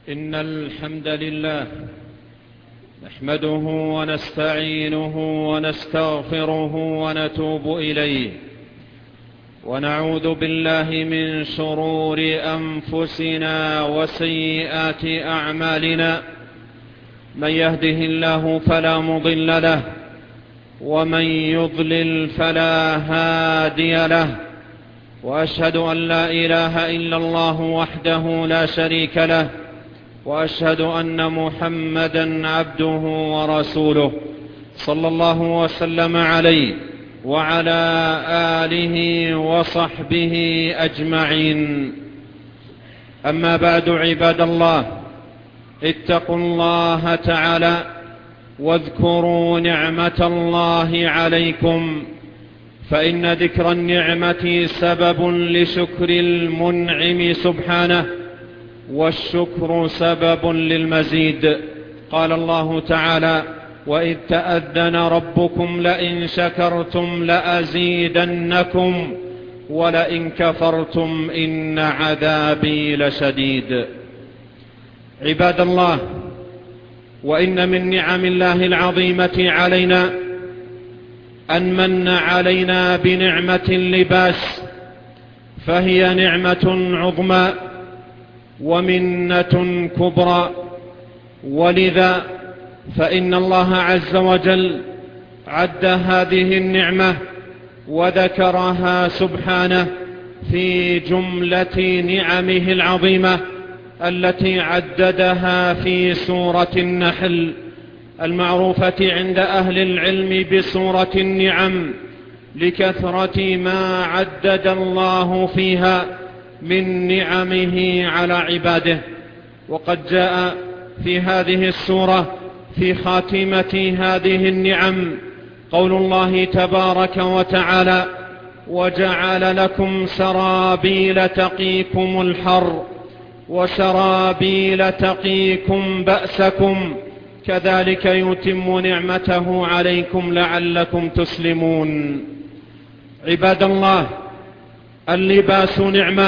إن الحمد لله نحمده ونستعينه ونستغفره ونتوب إليه، ونعوذ بالله من شرور أنفسنا وسيئات أعمالنا. من يهده الله فلا مضل له، ومن يضلل فلا هادي له، وأشهد أن لا إله إلا الله وحده لا شريك له، وأشهد أن محمدا عبده ورسوله صلى الله وسلم عليه وعلى آله وصحبه أجمعين. أما بعد، عباد الله، اتقوا الله تعالى واذكروا نعمة الله عليكم، فإن ذكر النعمة سبب لشكر المنعم سبحانه، والشكر سبب للمزيد. قال الله تعالى: وإذ تأذن ربكم لئن شكرتم لأزيدنكم ولئن كفرتم إن عذابي لشديد. عباد الله، وإن من نعم الله العظيمة علينا أن من علينا بنعمة اللباس، فهي نعمة عظمى ومنة كبرى. ولذا فإن الله عز وجل عد هذه النعمة وذكرها سبحانه في جملة نعمه العظيمة التي عددها في سورة النحل المعروفة عند أهل العلم بسورة النعم، لكثرة ما عدد الله فيها من نعمه على عباده. وقد جاء في هذه السورة في خاتمة هذه النعم قول الله تبارك وتعالى: وجعل لكم سرابيل تقيكم الحر وسرابيل تقيكم بأسكم كذلك يتم نعمته عليكم لعلكم تسلمون. عباد الله، اللباس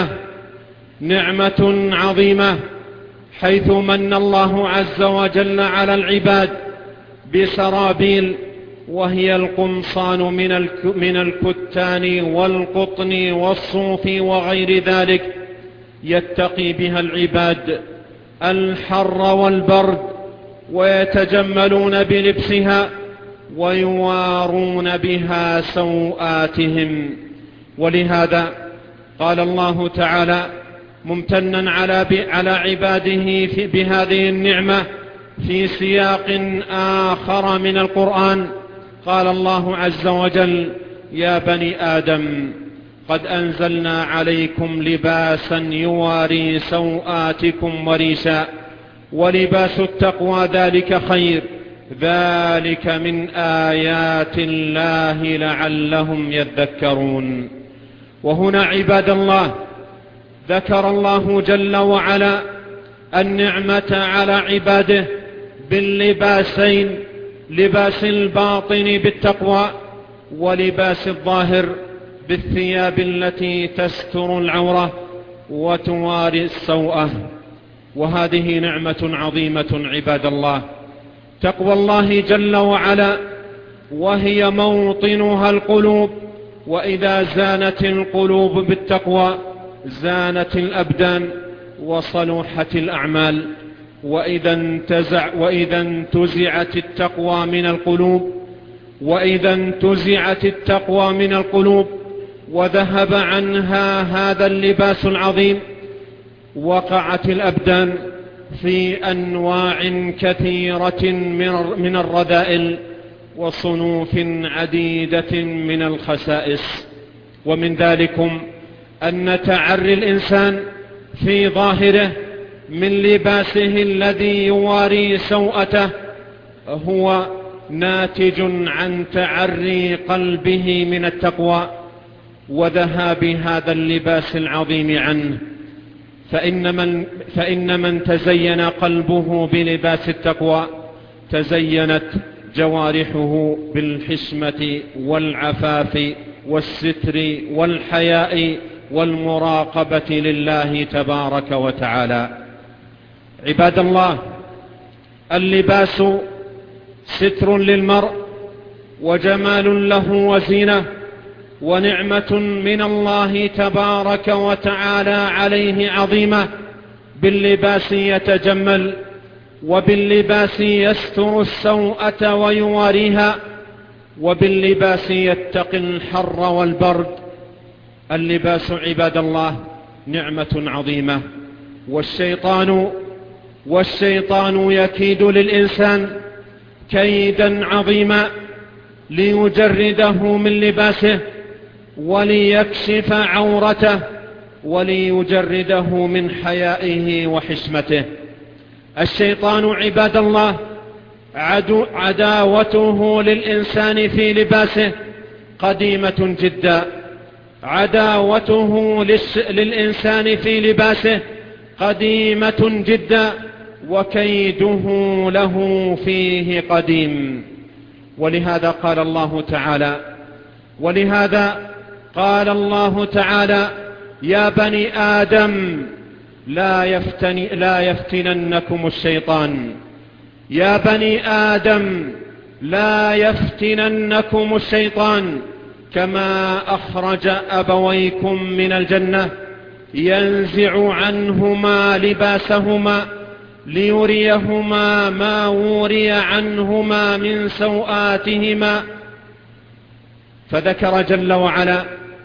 نعمة عظيمة، حيث من الله عز وجل على العباد بسرابيل، وهي القمصان من الكتان والقطن والصوف وغير ذلك، يتقي بها العباد الحر والبرد، ويتجملون بلبسها ويوارون بها سوآتهم. ولهذا قال الله تعالى ممتنا على عباده بهذه النعمة في سياق آخر من القرآن. قال الله عز وجل: يا بني آدم قد أنزلنا عليكم لباسا يواري سوآتكم وريشا ولباس التقوى ذلك خير ذلك من آيات الله لعلهم يذكرون. وهنا عباد الله ذكر الله جل وعلا النعمة على عباده باللباسين: لباس الباطن بالتقوى، ولباس الظاهر بالثياب التي تستر العورة وتواري السوءة. وهذه نعمة عظيمة عباد الله، تقوى الله جل وعلا، وهي موطنها القلوب، وإذا زانت القلوب بالتقوى زانت الأبدان وصلحت الأعمال. وإذا انتزعت التقوى من القلوب وذهب عنها هذا اللباس العظيم، وقعت الأبدان في أنواع كثيرة من الرذائل وصنوف عديدة من الخسائس. ومن ذلكم أن تعري الإنسان في ظاهره من لباسه الذي يواري سوءته هو ناتج عن تعري قلبه من التقوى وذهاب هذا اللباس العظيم عنه. فإن من تزين قلبه بلباس التقوى تزينت جوارحه بالحشمة والعفاف والستر والحياء والمراقبة لله تبارك وتعالى. عباد الله، اللباس ستر للمرء وجمال له وزينة، ونعمة من الله تبارك وتعالى عليه عظيمة. باللباس يتجمل، وباللباس يستر السوءة ويواريها، وباللباس يتقي الحر والبرد. اللباس عباد الله نعمة عظيمة، والشيطان يكيد للإنسان كيدا عظيما ليجرده من لباسه وليكشف عورته وليجرده من حيائه وحشمته. الشيطان عباد الله عداوته للإنسان في لباسه قديمة جدا، عداوته للإنسان في لباسه قديمة جدا، وكيده له فيه قديم. ولهذا قال الله تعالى: يا بني آدم لا يفتننكم الشيطان، يا بني آدم لا يفتننكم الشيطان كما أخرج أبويكم من الجنة ينزع عنهما لباسهما ليريهما ما وري عنهما من سوآتهما. فذكر جل وعلا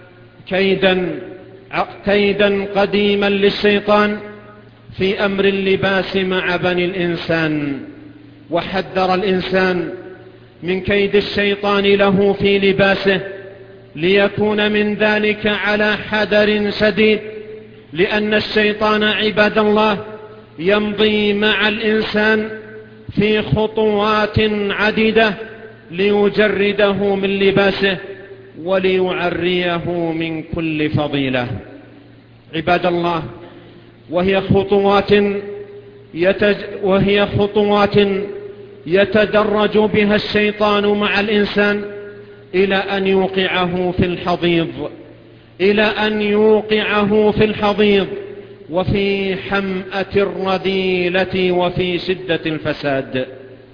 كيدا قديما للشيطان في أمر اللباس مع بني الإنسان، وحذر الإنسان من كيد الشيطان له في لباسه ليكون من ذلك على حذر شديد، لأن الشيطان عباد الله يمضي مع الإنسان في خطوات عديدة ليجرده من لباسه وليعريه من كل فضيلة. عباد الله، وهي خطوات يتدرج بها الشيطان مع الإنسان إلى أن يوقعه في الحضيض وفي حمأة الرذيلة وفي شدة الفساد.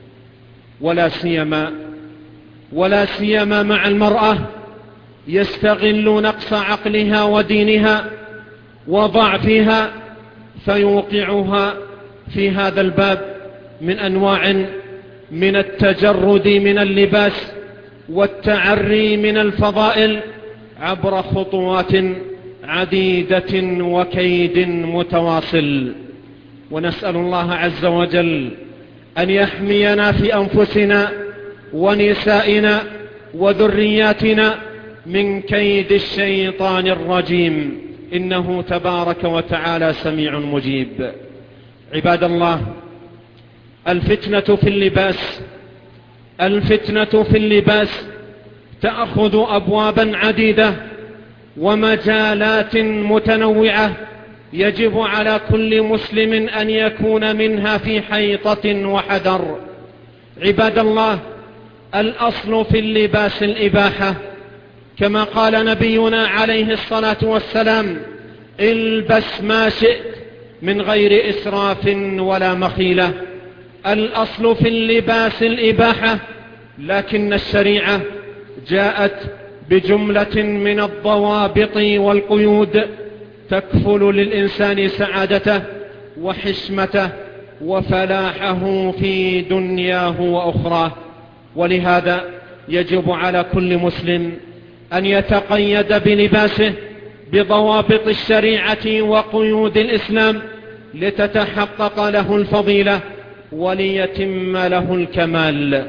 ولا سيما مع المرأة يستغل نقص عقلها ودينها وضعفها فيوقعها في هذا الباب من أنواع من التجرد من اللباس والتعري من الفضائل عبر خطوات عديدة وكيد متواصل. ونسأل الله عز وجل أن يحمينا في أنفسنا ونسائنا وذرياتنا من كيد الشيطان الرجيم، إنه تبارك وتعالى سميع مجيب. عباد الله، الفتنة في اللباس تأخذ أبوابا عديدة ومجالات متنوعة، يجب على كل مسلم أن يكون منها في حيطة وحذر. عباد الله، الأصل في اللباس الإباحة، كما قال نبينا عليه الصلاة والسلام: البس ما شئت من غير إسراف ولا مخيلة. الأصل في اللباس الإباحة، لكن الشريعة جاءت بجملة من الضوابط والقيود تكفل للإنسان سعادته وحشمته وفلاحه في دنياه وأخراه. ولهذا يجب على كل مسلم أن يتقيد بلباسه بضوابط الشريعة وقيود الإسلام لتتحقق له الفضيلة وليتم له الكمال.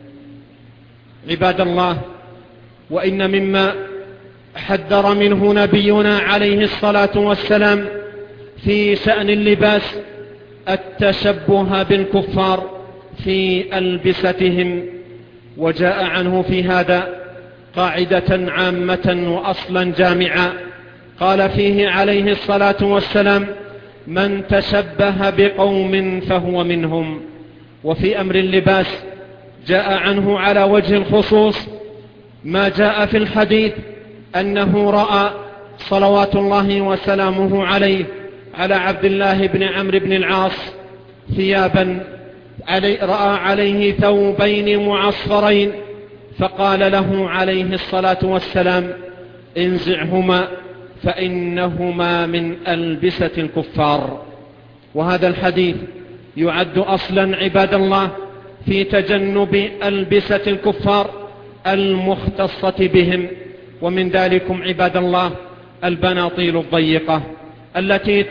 عباد الله، وإن مما حذر منه نبينا عليه الصلاة والسلام في شأن اللباس التشبه بالكفار في ألبستهم، وجاء عنه في هذا قاعدة عامة وأصلا جامعا قال فيه عليه الصلاة والسلام: من تشبه بقوم فهو منهم. وفي أمر اللباس جاء عنه على وجه الخصوص ما جاء في الحديث أنه رأى صلوات الله وسلامه عليه على عبد الله بن عمرو بن العاص ثيابا رأى عليه ثوبين معصفرين، فقال له عليه الصلاة والسلام: انزعهما فإنهما من ألبسة الكفار. وهذا الحديث يعد أصلا عباد الله في تجنب ألبسة الكفار المختصة بهم. ومن ذلكم عباد الله البناطيل الضيقة التي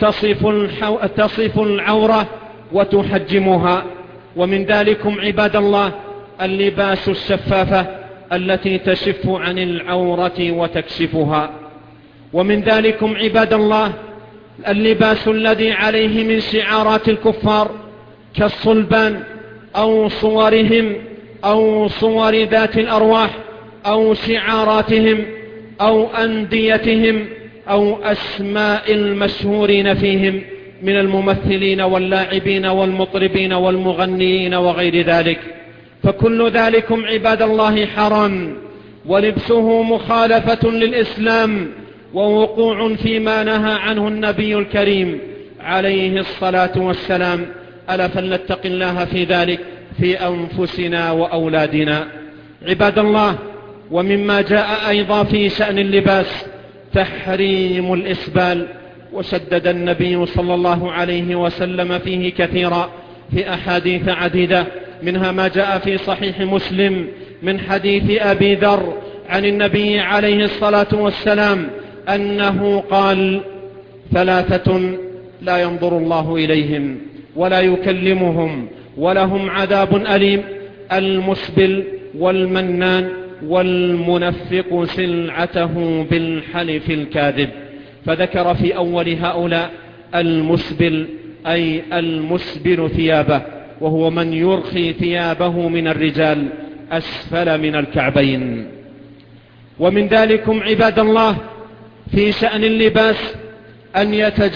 تصف العورة وتحجمها. ومن ذلكم عباد الله اللباس الشفافة التي تشف عن العورة وتكشفها. ومن ذلكم عباد الله اللباس الذي عليه من شعارات الكفار كالصلبان أو صورهم أو صور ذات الأرواح أو شعاراتهم أو أنديتهم أو أسماء المشهورين فيهم من الممثلين واللاعبين والمطربين والمغنيين وغير ذلك. فكل ذلكم عباد الله حرام، ولبسه مخالفة للإسلام ووقوع فيما نهى عنه النبي الكريم عليه الصلاة والسلام. ألا فلنتق الله في ذلك في أنفسنا وأولادنا. عباد الله، ومما جاء أيضا في شأن اللباس تحريم الإسبال، وشدد النبي صلى الله عليه وسلم فيه كثيرا في أحاديث عديدة، منها ما جاء في صحيح مسلم من حديث أبي ذر عن النبي عليه الصلاة والسلام أنه قال: ثلاثة لا ينظر الله إليهم ولا يكلمهم ولهم عذاب أليم: المسبل والمنان والمنفق سلعته بالحلف الكاذب. فذكر في أول هؤلاء المسبل، أي المسبل ثيابه، وهو من يرخي ثيابه من الرجال أسفل من الكعبين. ومن ذلكم عباد الله في شأن اللباس أن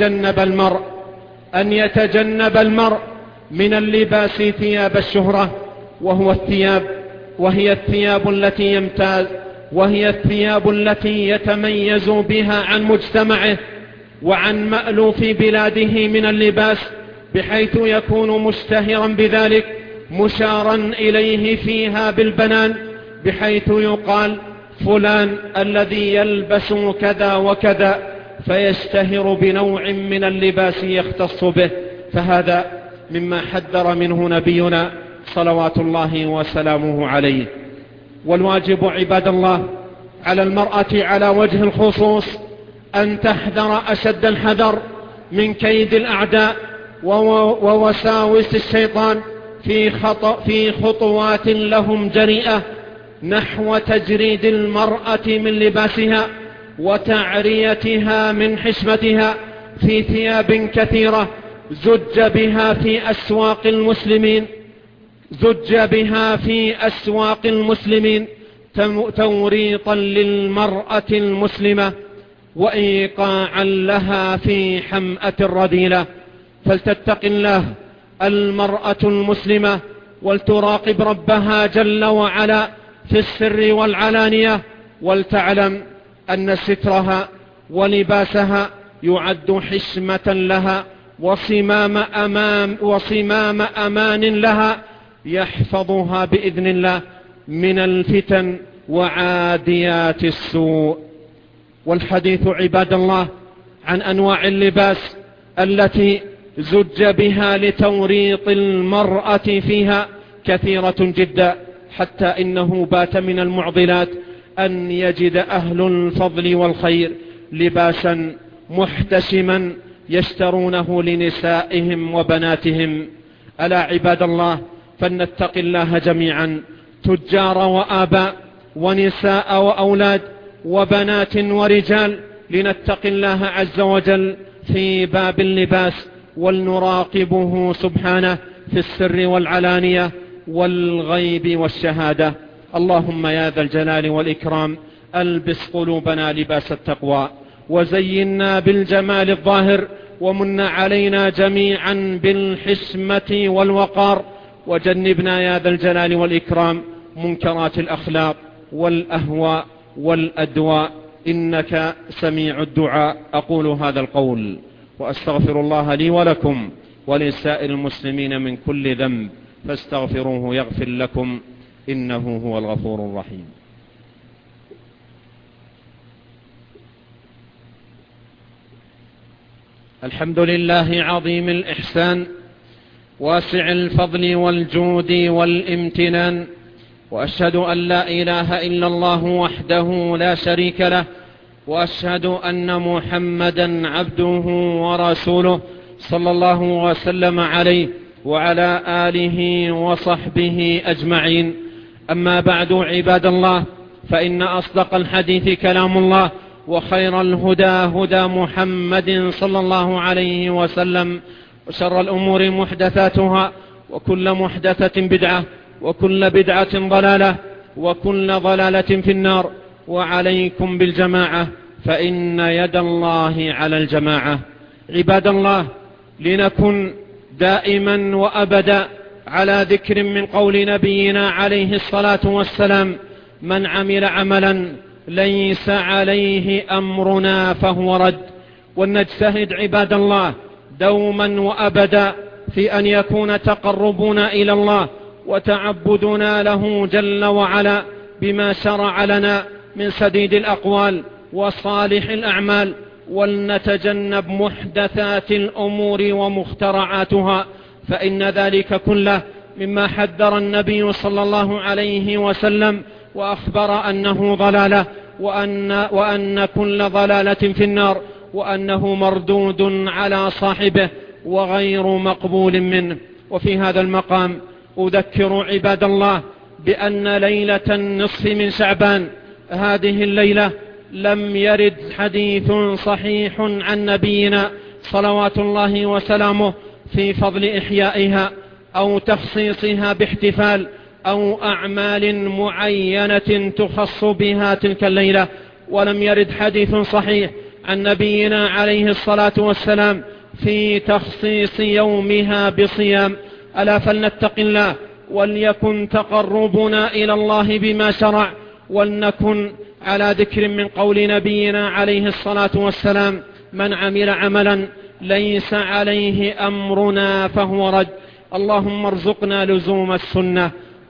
يتجنب المرء من اللباس ثياب الشهرة، وهي الثياب التي يتميز بها عن مجتمعه وعن مألوف بلاده من اللباس، بحيث يكون مشتهرا بذلك مشارا إليه فيها بالبنان، بحيث يقال: فلان الذي يلبس كذا وكذا، فيشتهر بنوع من اللباس يختص به. فهذا مما حذر منه نبينا صلوات الله وسلامه عليه. والواجب عباد الله على المرأة على وجه الخصوص أن تحذر أشد الحذر من كيد الأعداء ووساوس الشيطان في خطوات لهم جريئة نحو تجريد المرأة من لباسها وتعريتها من حشمتها في ثياب كثيرة زج بها في أسواق المسلمين توريطا للمرأة المسلمة وإيقاعا لها في حمأة الرذيلة. فلتتق الله المرأة المسلمة ولتراقب ربها جل وعلا في السر والعلانية، ولتعلم أن سترها ولباسها يعد حشمة لها وصمام أمان لها يحفظها بإذن الله من الفتن وعاديات السوء. والحديث عباد الله عن أنواع اللباس التي زج بها لتوريط المرأة فيها كثيرة جدا، حتى إنه بات من المعضلات أن يجد أهل الفضل والخير لباسا محتشما يشترونه لنسائهم وبناتهم. ألا عباد الله فلنتق الله جميعا، تجار وآباء ونساء وأولاد وبنات ورجال، لنتق الله عز وجل في باب اللباس ولنراقبه سبحانه في السر والعلانية والغيب والشهادة. اللهم يا ذا الجلال والإكرام ألبس قلوبنا لباس التقوى، وزينا بالجمال الظاهر، ومن علينا جميعا بالحشمة والوقار، وجنبنا يا ذا الجلال والإكرام منكرات الأخلاق والأهواء والأدواء، إنك سميع الدعاء. أقول هذا القول وأستغفر الله لي ولكم، ولسائر المسلمين من كل ذنب فاستغفروه يغفر لكم إنه هو الغفور الرحيم. الحمد لله عظيم الإحسان واسع الفضل والجود والامتنان، وأشهد أن لا إله إلا الله وحده لا شريك له، وأشهد أن محمدا عبده ورسوله صلى الله وسلم عليه وعلى آله وصحبه أجمعين. أما بعد عباد الله، فإن أصدق الحديث كلام الله، وخير الهدى هدى محمد صلى الله عليه وسلم، وشر الأمور محدثاتها، وكل محدثة بدعة، وكل بدعة ضلالة، وكل ضلالة في النار. وعليكم بالجماعة فإن يد الله على الجماعة. عباد الله، لنكن دائما وأبدا على ذكر من قول نبينا عليه الصلاة والسلام: من عمل عملا ليس عليه أمرنا فهو رد. ولنجتهد عباد الله دوما وأبدا في أن يكون تقربنا إلى الله وتعبدنا له جل وعلا بما شرع لنا من سديد الأقوال وصالح الأعمال، ولنتجنب محدثات الأمور ومخترعاتها، فإن ذلك كله مما حذر النبي صلى الله عليه وسلم وأخبر أنه ضلالة، وأن كل ضلالة في النار، وأنه مردود على صاحبه وغير مقبول منه. وفي هذا المقام أذكر عباد الله بأن ليلة النصف من شعبان، هذه الليلة لم يرد حديث صحيح عن نبينا صلوات الله وسلامه في فضل إحيائها أو تخصيصها باحتفال أو أعمال معينة تخص بها تلك الليلة. ولم يرد حديث صحيح عن نبينا عليه الصلاة والسلام في تخصيص يومها بصيام. ألا فلنتق الله، وليكن تقربنا إلى الله بما شرع، ولنكن على ذكر من قول نبينا عليه الصلاة والسلام: من عمل عملا ليس عليه أمرنا فهو رد. اللهم ارزقنا لزوم السنة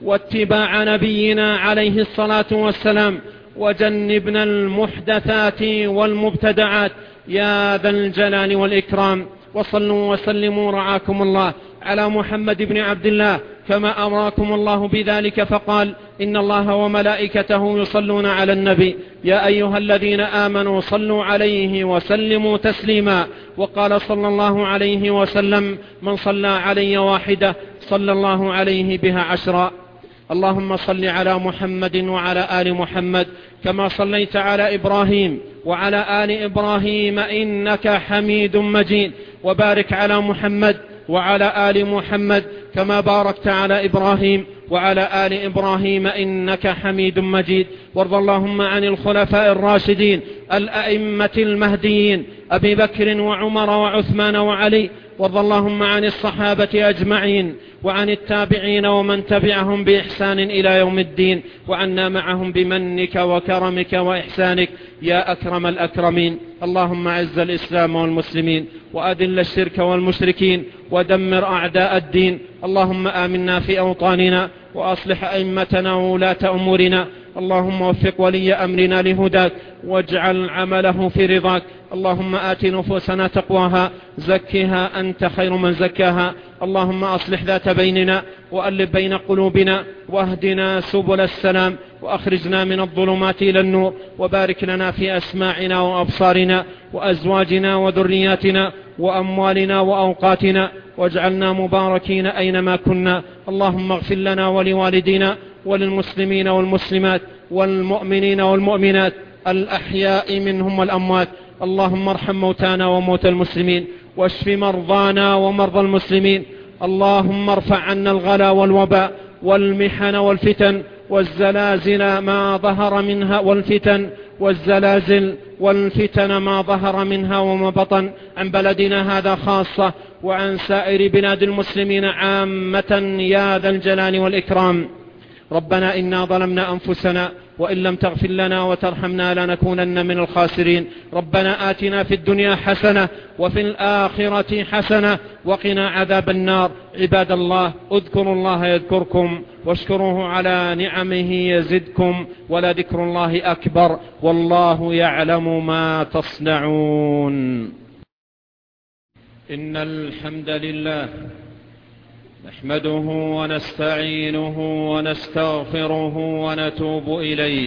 واتباع نبينا عليه الصلاة والسلام، وجنبنا المحدثات والمبتدعات يا ذا الجلال والإكرام. وصلوا وسلموا رعاكم الله على محمد بن عبد الله كما أمركم الله بذلك، فقال: إن الله وملائكته يصلون على النبي يا أيها الذين آمنوا صلوا عليه وسلموا تسليما. وقال صلى الله عليه وسلم: من صلى علي واحدة صلى الله عليه بها 10. اللهم صل على محمد وعلى آل محمد كما صليت على إبراهيم وعلى آل إبراهيم إنك حميد مجيد، وبارك على محمد وعلى آل محمد كما باركت على إبراهيم وعلى آل إبراهيم إنك حميد مجيد. وارض اللهم عن الخلفاء الراشدين الأئمة المهديين أبي بكر وعمر وعثمان وعلي. وارض اللهم عن الصحابة أجمعين وعن التابعين ومن تبعهم بإحسان إلى يوم الدين، وعنا معهم بمنك وكرمك وإحسانك يا أكرم الأكرمين. اللهم أعز الإسلام والمسلمين، وأذل الشرك والمشركين، ودمر أعداء الدين. اللهم آمنا في أوطاننا، وأصلح أئمتنا وولاة أمورنا. اللهم وفق ولي أمرنا لهداك، واجعل عمله في رضاك. اللهم آت نفوسنا تقواها، زكها أنت خير من زكاها. اللهم أصلح ذات بيننا، وألف بين قلوبنا، واهدنا سبل السلام، وأخرجنا من الظلمات إلى النور. وبارك لنا في أسماعنا وأبصارنا وأزواجنا وذرياتنا وأموالنا وأوقاتنا، واجعلنا مباركين أينما كنا. اللهم اغفر لنا ولوالدينا وللمسلمين والمسلمات والمؤمنين والمؤمنات الأحياء منهم والأموات. اللهم ارحم موتانا وموتى المسلمين، واشف مرضانا ومرضى المسلمين. اللهم ارفع عنا الغلا والوباء والمحن والفتن والزلازل ما ظهر منها، والفتن والزلازل والفتن ما ظهر منها وما بطن، عن بلدنا هذا خاصة وعن سائر بلاد المسلمين عامة يا ذا الجلال والإكرام. ربنا إنا ظلمنا أنفسنا وإن لم تغفر لنا وترحمنا لنكونن من الخاسرين. ربنا آتنا في الدنيا حسنة وفي الآخرة حسنة وقنا عذاب النار. عباد الله، اذكروا الله يذكركم واشكروه على نعمه يزدكم، ولذكر الله أكبر، والله يعلم ما تصنعون. إن الحمد لله نحمده ونستعينه ونستغفره ونتوب إليه،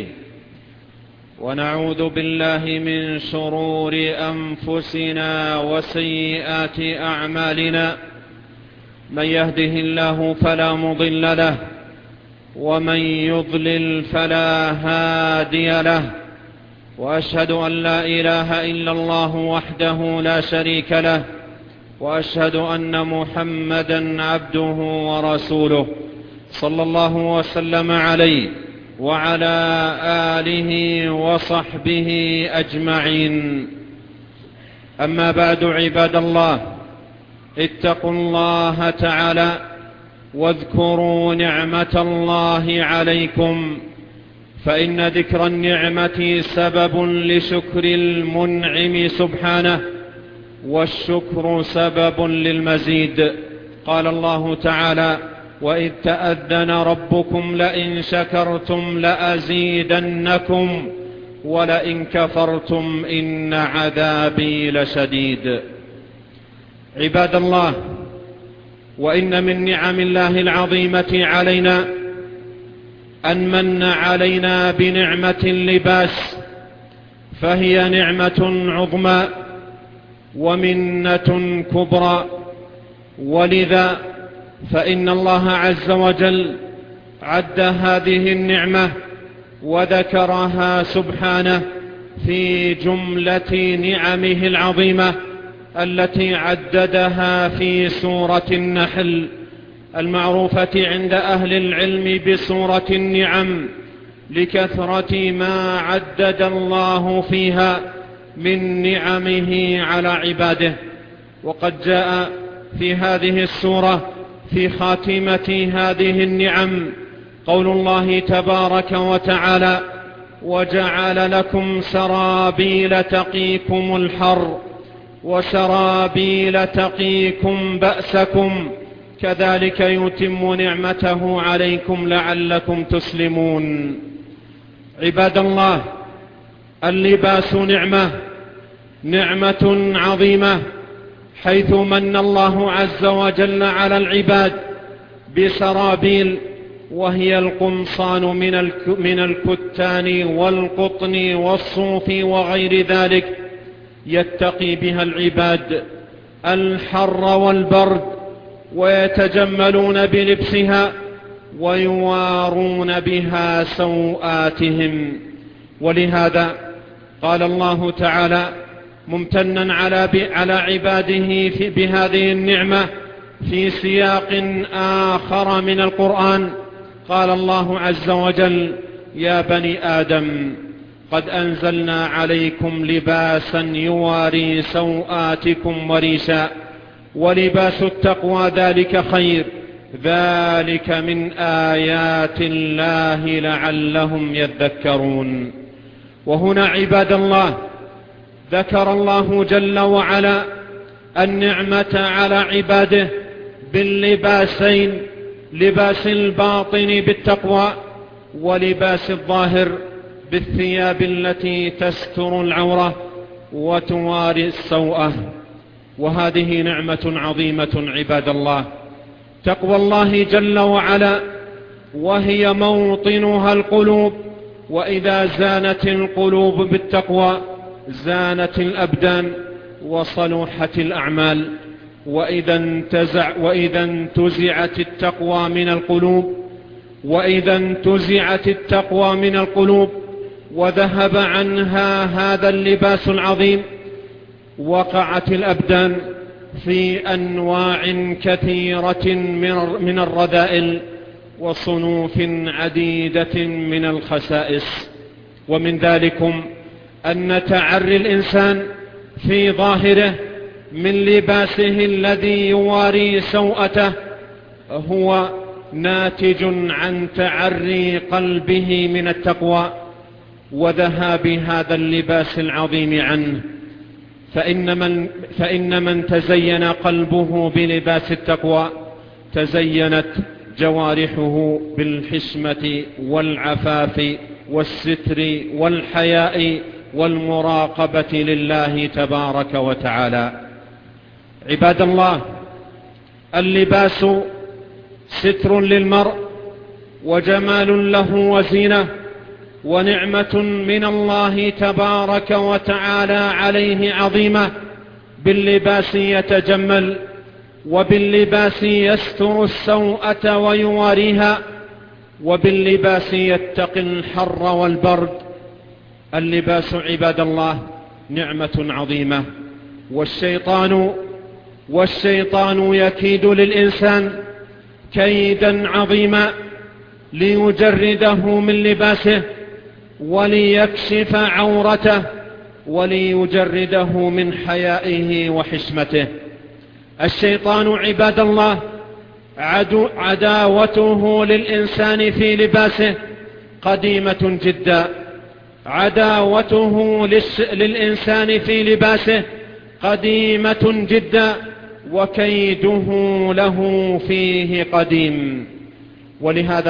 ونعوذ بالله من شرور أنفسنا وسيئات أعمالنا. من يهده الله فلا مضل له، ومن يضلل فلا هادي له، وأشهد أن لا إله إلا الله وحده لا شريك له، وأشهد أن محمدا عبده ورسوله صلى الله وسلم عليه وعلى آله وصحبه أجمعين. أما بعد، عباد الله، اتقوا الله تعالى واذكروا نعمة الله عليكم، فإن ذكر النعمة سبب لشكر المنعم سبحانه، والشكر سبب للمزيد. قال الله تعالى: وإذ تأذن ربكم لئن شكرتم لأزيدنكم ولئن كفرتم إن عذابي لشديد. عباد الله، وإن من نعم الله العظيمة علينا أن من علينا بنعمة اللباس، فهي نعمة عظمى ومنة كبرى. ولذا فإن الله عز وجل عد هذه النعمة وذكرها سبحانه في جملة نعمه العظيمة التي عددها في سورة النحل المعروفة عند أهل العلم بسورة النعم، لكثرة ما عدد الله فيها من نعمه على عباده. وقد جاء في هذه السورة في خاتمة هذه النعم قول الله تبارك وتعالى: وجعل لكم سرابيل تقيكم الحر وسرابيل تقيكم بأسكم كذلك يتم نعمته عليكم لعلكم تسلمون. عباد الله، اللباس نعمة عظيمة، حيث من الله عز وجل على العباد بسرابيل، وهي القمصان من الكتان والقطن والصوف وغير ذلك، يتقي بها العباد الحر والبرد، ويتجملون بلبسها ويوارون بها سوآتهم. ولهذا قال الله تعالى ممتنا على عباده بهذه النعمة في سياق آخر من القرآن. قال الله عز وجل: يا بني آدم قد أنزلنا عليكم لباسا يواري سوآتكم وريشا ولباس التقوى ذلك خير ذلك من آيات الله لعلهم يذكرون. وهنا عباد الله ذكر الله جل وعلا النعمة على عباده باللباسين: لباس الباطن بالتقوى، ولباس الظاهر بالثياب التي تستر العورة وتواري السوءة. وهذه نعمة عظيمة عباد الله، تقوى الله جل وعلا، وهي موطنها القلوب، وإذا زانت القلوب بالتقوى زانت الأبدان وصلحت الأعمال. وإذا انتزعت التقوى من القلوب وذهب عنها هذا اللباس العظيم، وقعت الأبدان في أنواع كثيرة من الرذائل وصنوف عديدة من الخسائس. ومن ذلكم أن تعري الإنسان في ظاهره من لباسه الذي يواري سوءته هو ناتج عن تعري قلبه من التقوى وذهاب هذا اللباس العظيم عنه. فإن من تزين قلبه بلباس التقوى تزينت جوارحه بالحشمة والعفاف والستر والحياء والمراقبة لله تبارك وتعالى. عباد الله، اللباس ستر للمرء وجمال له وزينة ونعمة من الله تبارك وتعالى عليه عظيمة. باللباس يتجمل، وباللباس يستر السوءة ويواريها، وباللباس يتقي الحر والبرد. اللباس عباد الله نعمة عظيمة، والشيطان يكيد للإنسان كيدا عظيما ليجرده من لباسه وليكشف عورته وليجرده من حيائه وحشمته. الشيطان عباد الله عداوته للإنسان في لباسه قديمة جدا. عداوته للإنسان في لباسه قديمة جدا، وكيده له فيه قديم. ولهذا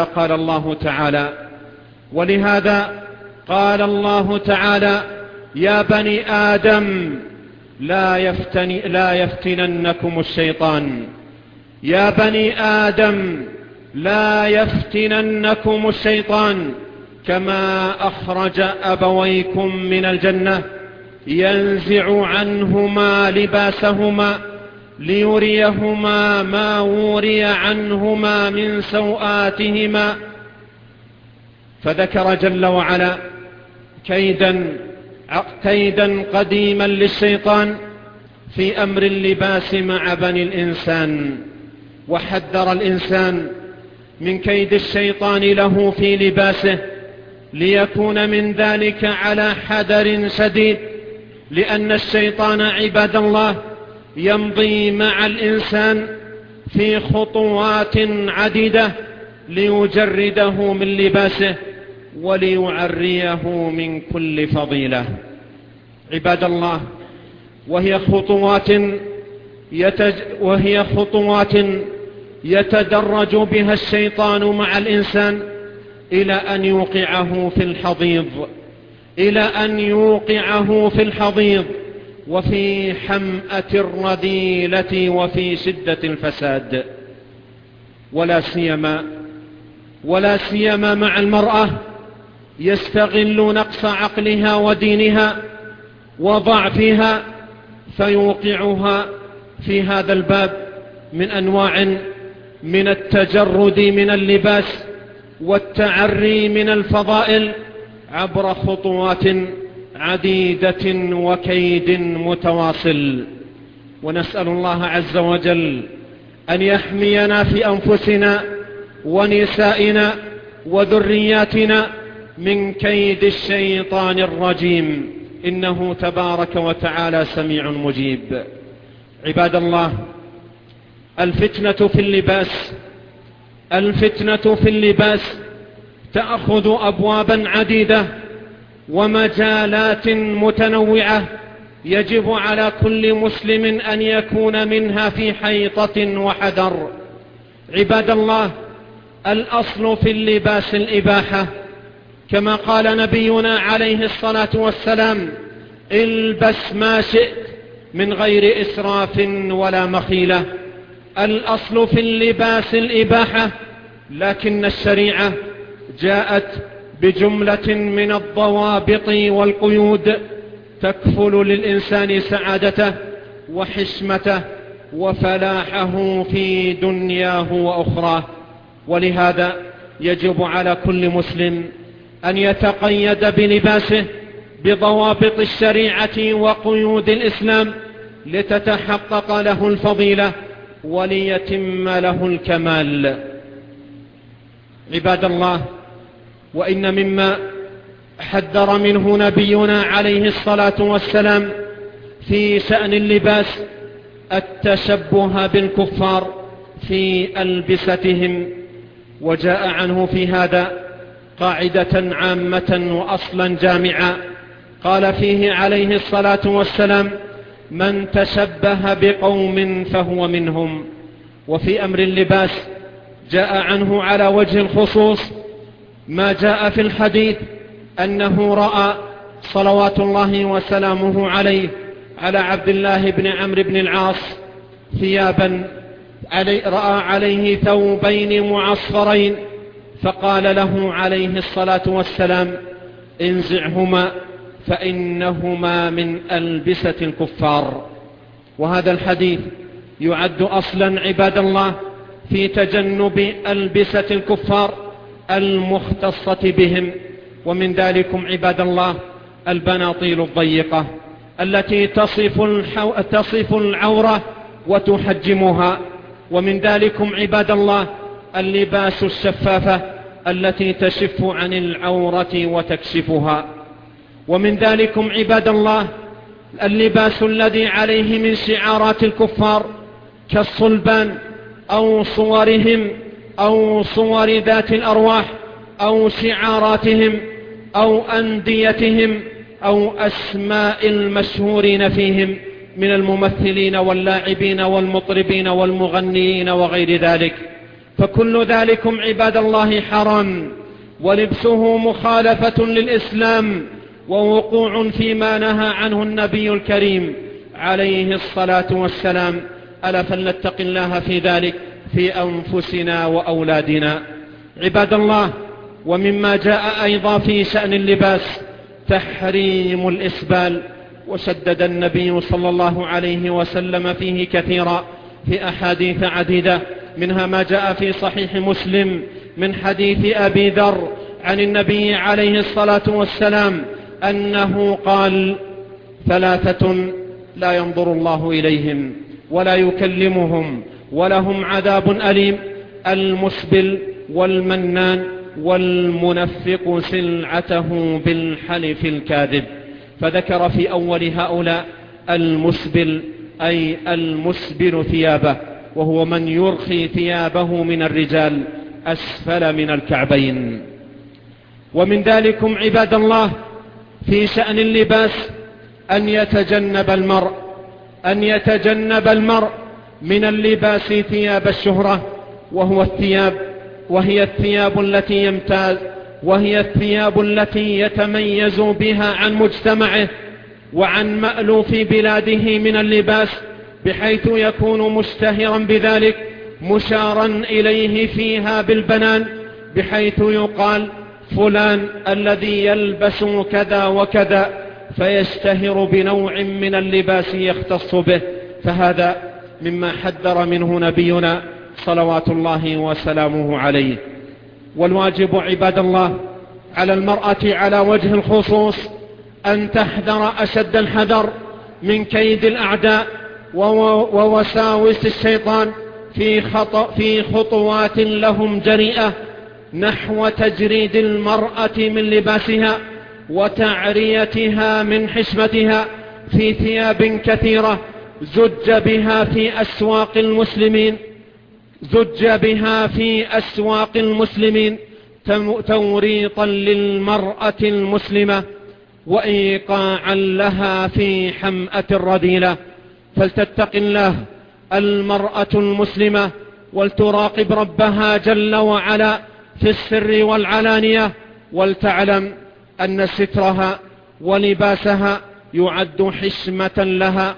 قال الله تعالى: يا بني آدم لا يفتننكم الشيطان. يا بني آدم لا يفتننكم الشيطان كما أخرج أبويكم من الجنة ينزع عنهما لباسهما ليريهما ما وري عنهما من سوآتهما. فذكر جل وعلا كيدا قديما للشيطان في أمر اللباس مع بني الإنسان، وحذر الإنسان من كيد الشيطان له في لباسه ليكون من ذلك على حذر شديد، لأن الشيطان عباد الله يمضي مع الإنسان في خطوات عديدة ليجرده من لباسه وليعريه من كل فضيلة. عباد الله، وهي خطوات يتدرج بها الشيطان مع الإنسان إلى أن يوقعه في الحضيض وفي حمأة الرذيلة وفي شدة الفساد. ولا سيما مع المرأة يستغل نقص عقلها ودينها وضعفها فيوقعها في هذا الباب من أنواع من التجرد من اللباس والتعري من الفضائل عبر خطوات عديدة وكيد متواصل. ونسأل الله عز وجل أن يحمينا في أنفسنا ونسائنا وذرياتنا من كيد الشيطان الرجيم، إنه تبارك وتعالى سميع مجيب. عباد الله، الفتنة في اللباس تأخذ أبوابا عديدة ومجالات متنوعة يجب على كل مسلم أن يكون منها في حيطة وحذر. عباد الله، الأصل في اللباس الإباحة، كما قال نبينا عليه الصلاة والسلام: البس ما شئت من غير إسراف ولا مخيلة. الأصل في اللباس الإباحة، لكن الشريعة جاءت بجملة من الضوابط والقيود تكفل للإنسان سعادته وحشمته وفلاحه في دنياه وأخراه. ولهذا يجب على كل مسلم أن يتقيد بلباسه بضوابط الشريعة وقيود الإسلام لتتحقق له الفضيلة وليتم له الكمال. عباد الله، وإن مما حذر منه نبينا عليه الصلاة والسلام في شأن اللباس التشبه بالكفار في ألبستهم وجاء عنه في هذا قاعدة عامة وأصلا جامعا قال فيه عليه الصلاة والسلام: من تشبه بقوم فهو منهم. وفي أمر اللباس جاء عنه على وجه الخصوص ما جاء في الحديث أنه رأى صلوات الله وسلامه عليه على عبد الله بن عمرو بن العاص ثيابا رأى عليه ثوبين معصفرين، فقال له عليه الصلاة والسلام: انزعهما فإنهما من ألبسة الكفار. وهذا الحديث يعد أصلا عباد الله في تجنب ألبسة الكفار المختصة بهم. ومن ذلكم عباد الله البناطيل الضيقة التي تصف العورة وتحجمها. ومن ذلكم عباد الله اللباس الشفافة التي تشف عن العورة وتكشفها. ومن ذلكم عباد الله اللباس الذي عليه من شعارات الكفار كالصلبان أو صورهم أو صور ذات الأرواح أو شعاراتهم أو أنديتهم أو أسماء المشهورين فيهم من الممثلين واللاعبين والمطربين والمغنيين وغير ذلك. فكل ذلكم عباد الله حرام، ولبسه مخالفة للإسلام ووقوع فيما نهى عنه النبي الكريم عليه الصلاة والسلام. ألا فلنتق الله في ذلك في أنفسنا وأولادنا عباد الله. ومما جاء أيضا في شأن اللباس تحريم الإسبال، وشدد النبي صلى الله عليه وسلم فيه كثيرا في أحاديث عديدة، منها ما جاء في صحيح مسلم من حديث أبي ذر عن النبي عليه الصلاة والسلام أنه قال: ثلاثة لا ينظر الله إليهم ولا يكلمهم ولهم عذاب أليم: المسبل والمنان والمنفق سلعته بالحلف الكاذب. فذكر في أول هؤلاء المسبل، أي المسبل ثيابه، وهو من يرخي ثيابه من الرجال أسفل من الكعبين. ومن ذلكم عباد الله في شأن اللباس أن يتجنب المرء من اللباس ثياب الشهرة، وهي الثياب التي يتميز بها عن مجتمعه وعن مألوف بلاده من اللباس، بحيث يكون مشتهرا بذلك مشارا إليه فيها بالبنان، بحيث يقال: فلان الذي يلبس كذا وكذا، فيشتهر بنوع من اللباس يختص به. فهذا مما حذر منه نبينا صلوات الله وسلامه عليه. والواجب عباد الله على المرأة على وجه الخصوص أن تحذر أشد الحذر من كيد الأعداء ووساوس الشيطان في خطوات لهم جريئة نحو تجريد المرأة من لباسها وتعريتها من حشمتها في ثياب كثيرة زج بها في أسواق المسلمين توريطا للمرأة المسلمة وإيقاعا لها في حمأة الرذيلة. فلتتق الله المرأة المسلمة ولتراقب ربها جل وعلا في السر والعلانية، ولتعلم أن سترها ولباسها يعد حشمة لها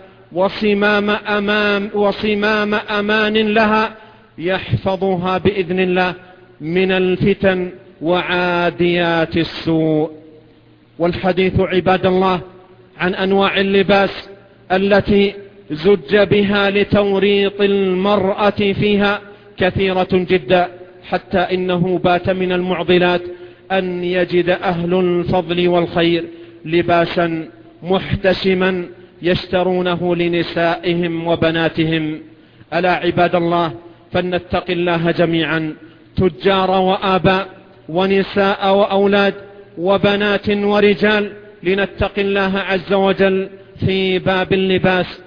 وصمام أمان لها يحفظها بإذن الله من الفتن وعاديات السوء. والحديث عباد الله عن أنواع اللباس التي زج بها لتوريط المرأة فيها كثيرة جدا، حتى إنه بات من المعضلات أن يجد أهل الفضل والخير لباسا محتشما يشترونه لنسائهم وبناتهم. ألا عباد الله فلنتق الله جميعا، تجار وآباء ونساء وأولاد وبنات ورجال، لنتق الله عز وجل في باب اللباس،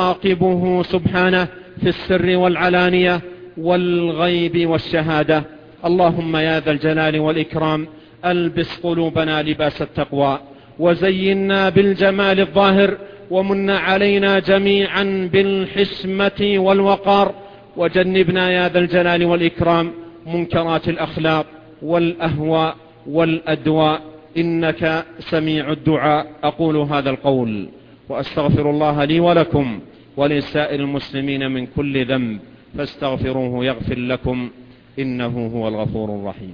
ولنراقبه سبحانه في السر والعلانية والغيب والشهادة. اللهم يا ذا الجلال والإكرام ألبس قلوبنا لباس التقوى، وزينا بالجمال الظاهر، ومن علينا جميعا بالحشمة والوقار، وجنبنا يا ذا الجلال والإكرام منكرات الأخلاق والأهواء والأدواء، إنك سميع الدعاء. أقول هذا القول وأستغفر الله لي ولكم ولسائر المسلمين من كل ذنب، فاستغفروه يغفر لكم، إنه هو الغفور الرحيم.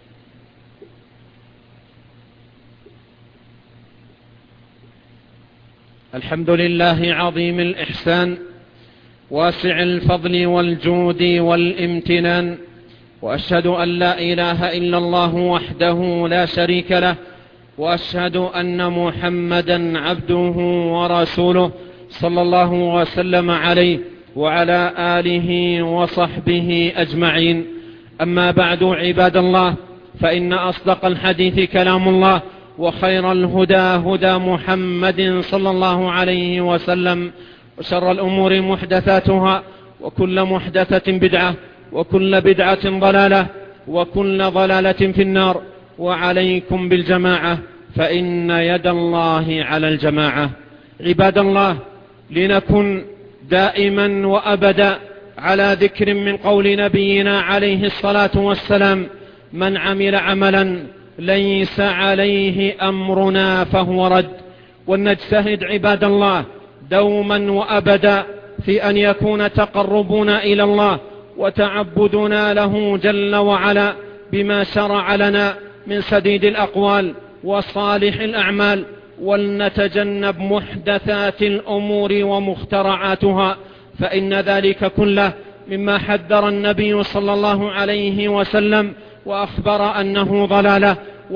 الحمد لله عظيم الإحسان، واسع الفضل والجود والامتنان، وأشهد أن لا إله إلا الله وحده لا شريك له، وأشهد أن محمدا عبده ورسوله صلى الله وسلم عليه وعلى آله وصحبه أجمعين. أما بعد، عباد الله، فإن أصدق الحديث كلام الله، وخير الهدى هدى محمد صلى الله عليه وسلم، وشر الأمور محدثاتها، وكل محدثة بدعة، وكل بدعة ضلالة، وكل ضلالة في النار. وعليكم بالجماعة، فإن يد الله على الجماعة. عباد الله، لنكن دائما وأبدا على ذكر من قول نبينا عليه الصلاة والسلام: من عمل عملا ليس عليه أمرنا فهو رد. ولنجتهد عباد الله دوما وأبدا في أن يكون تقربنا إلى الله وتعبدنا له جل وعلا بما شرع لنا من سديد الأقوال وصالح الأعمال، ولنتجنب محدثات الأمور ومخترعاتها، فإن ذلك كله مما حذر النبي صلى الله عليه وسلم وأخبر أنه ضلالة،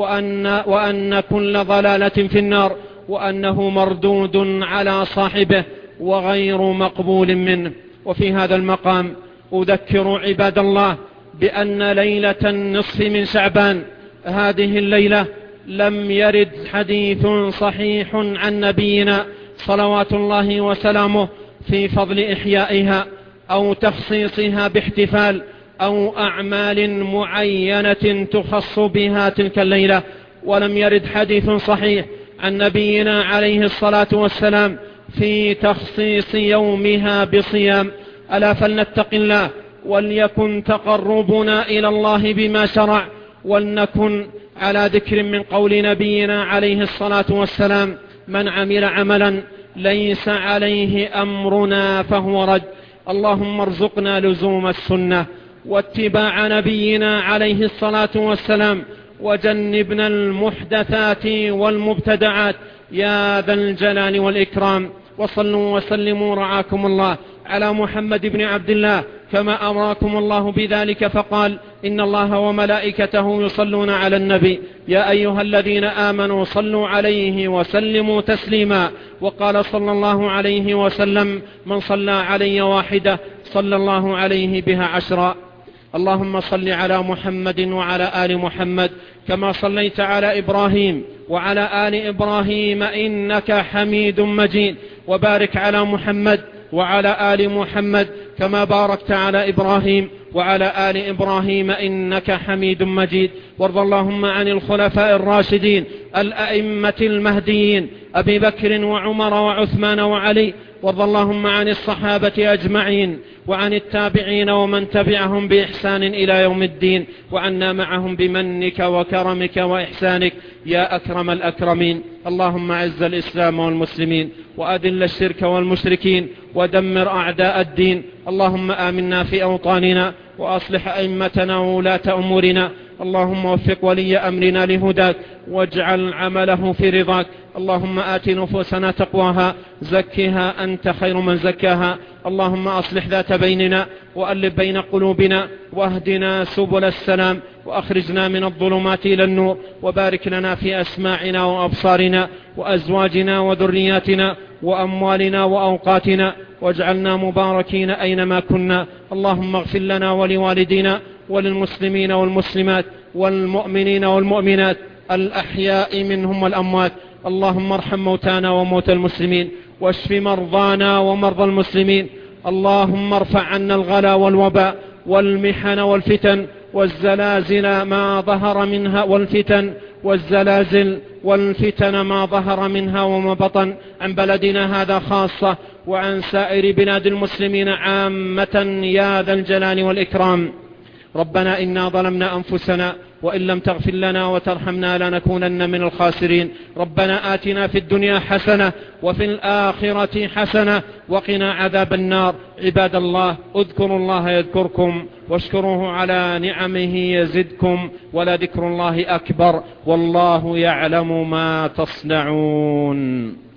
وأن كل ضلالة في النار، وأنه مردود على صاحبه وغير مقبول منه. وفي هذا المقام أذكر عباد الله بأن ليلة النصف من شعبان، هذه الليلة لم يرد حديث صحيح عن نبينا صلوات الله وسلامه في فضل إحيائها أو تخصيصها باحتفال أو أعمال معينة تخص بها تلك الليلة. ولم يرد حديث صحيح عن نبينا عليه الصلاة والسلام في تخصيص يومها بصيام. ألا فلنتق الله، وليكن تقربنا إلى الله بما شرع، ولنكن على ذكر من قول نبينا عليه الصلاة والسلام: من عمل عملا ليس عليه أمرنا فهو رد. اللهم ارزقنا لزوم السنة واتباع نبينا عليه الصلاة والسلام، وجنبنا المحدثات والمبتدعات يا ذا الجلال والإكرام. وصلوا وسلموا رعاكم الله على محمد بن عبد الله كما أمركم الله بذلك، فقال: إن الله وملائكته يصلون على النبي يا أيها الذين آمنوا صلوا عليه وسلموا تسليما. وقال صلى الله عليه وسلم: من صلى علي واحدة صلى الله عليه بها 10. اللهم صل على محمد وعلى آل محمد كما صليت على إبراهيم وعلى آل إبراهيم إنك حميد مجيد، وبارك على محمد وعلى آل محمد كما باركت على إبراهيم وعلى آل إبراهيم إنك حميد مجيد. وارض اللهم عن الخلفاء الراشدين الأئمة المهديين أبي بكر وعمر وعثمان وعلي. وارض اللهم عن الصحابة أجمعين وعن التابعين ومن تبعهم بإحسان إلى يوم الدين، وعنا معهم بمنك وكرمك وإحسانك يا أكرم الأكرمين. اللهم أعز الإسلام والمسلمين، وأذل الشرك والمشركين، ودمر أعداء الدين. اللهم آمنا في أوطاننا، وأصلح أئمتنا وولاة أمورنا. اللهم وفق ولي أمرنا لهداك، واجعل عمله في رضاك. اللهم آت نفوسنا تقواها، زكها أنت خير من زكاها. اللهم أصلح ذات بيننا، وألف بين قلوبنا، واهدنا سبل السلام، وأخرجنا من الظلمات إلى النور، وبارك لنا في أسماعنا وأبصارنا وأزواجنا وذرياتنا وأموالنا وأوقاتنا، واجعلنا مباركين أينما كنا. اللهم اغفر لنا ولوالدينا وللمسلمين والمسلمات والمؤمنين والمؤمنات الأحياء منهم والأموات. اللهم ارحم موتانا وموتى المسلمين، واشف مرضانا ومرضى المسلمين. اللهم ارفع عنا الغلا والوباء والمحن والفتن والزلازل ما ظهر منها والزلازل والفتن ما ظهر منها وما بطن، عن بلدنا هذا خاصة وعن سائر بلاد المسلمين عامة يا ذا الجلال والإكرام. ربنا إنا ظلمنا أنفسنا وإن لم تغفر لنا وترحمنا لنكونن من الخاسرين. ربنا آتنا في الدنيا حسنة وفي الآخرة حسنة وقنا عذاب النار. عباد الله، اذكروا الله يذكركم واشكروه على نعمه يزدكم، ولذكر الله أكبر، والله يعلم ما تصنعون.